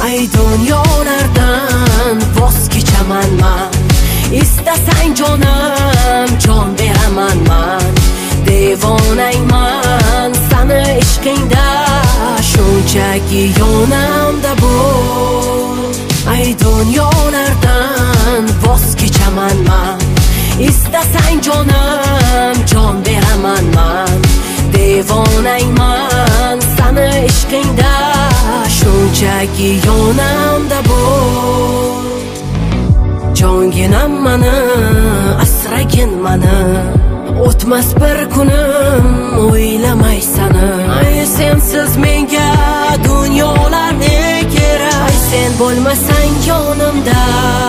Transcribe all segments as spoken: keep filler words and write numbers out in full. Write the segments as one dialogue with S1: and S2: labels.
S1: Ay dunyolardan voz kechaman man, istasang jonim jon beraman man. Devonayman sani ishqingda, shunchaki yonimda bo'l. Ay dunyolardan voz kechaman man, istasang jonim jon beraman man. Devonayman sani ishqingda, shunchaki yonimda bo'l. Jonginam mani, asragin mani, o'tmas bir kunim o'ylamay sani. Ay sensiz menga dunyolar ne kerak? Ay sen bo'lmasang yonimda,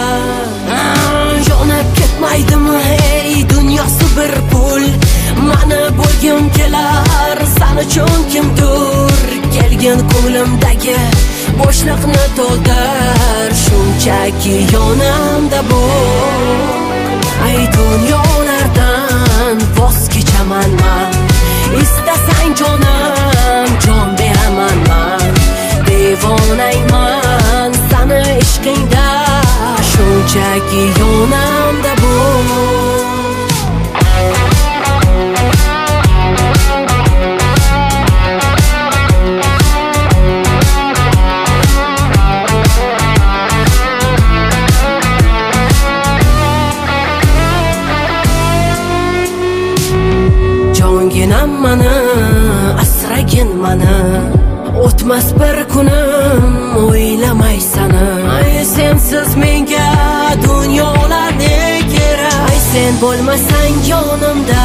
S1: yonib ketmaydimi ey dunyosi bir pul? Mani bo'lgim kelar san uchun kimdir, kelgin ko'nglimdagi boshliqni to'ldir, shunchaki yonimda bo'l. Ay dunyolardan voz kechaman man, istasang jonim jon beraman man. Devonayman sani ishqingda, shunchaki yonimda bo'l. Jonginam mani, asragin mani, o'tmas bir kunim o'ylamay sani. Ay sensiz menga dunyolar ne kerak? Ay sen bo'lmasang yonimda,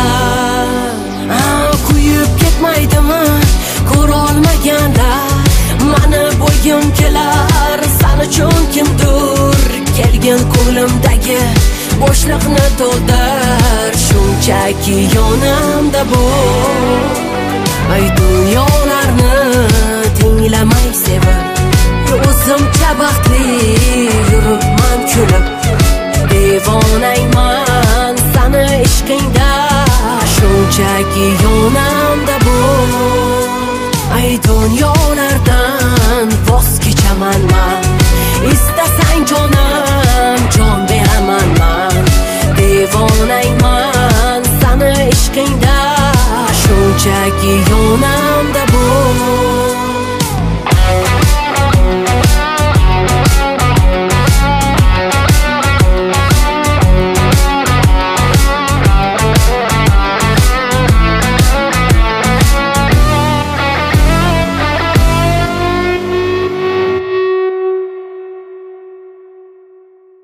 S1: kuyib ketmaydimi ko'rolmaganlar? Mani bo'ygim kelar san uchun kimdir, kelgin ko'nglimdagi boshliqni to'ldir, shunchaki yonimda bo'l. Ay dunyolarni tinglamay sevib, o'zimcha baxtli yuribman kulib. Devonayman sani ishqingda, shunchaki yonimda bo'l. Ay dunyolardan voz kechaman man, istasang jonim jon beraman man. Devonayman sani ishqingda, shunchaki yonimda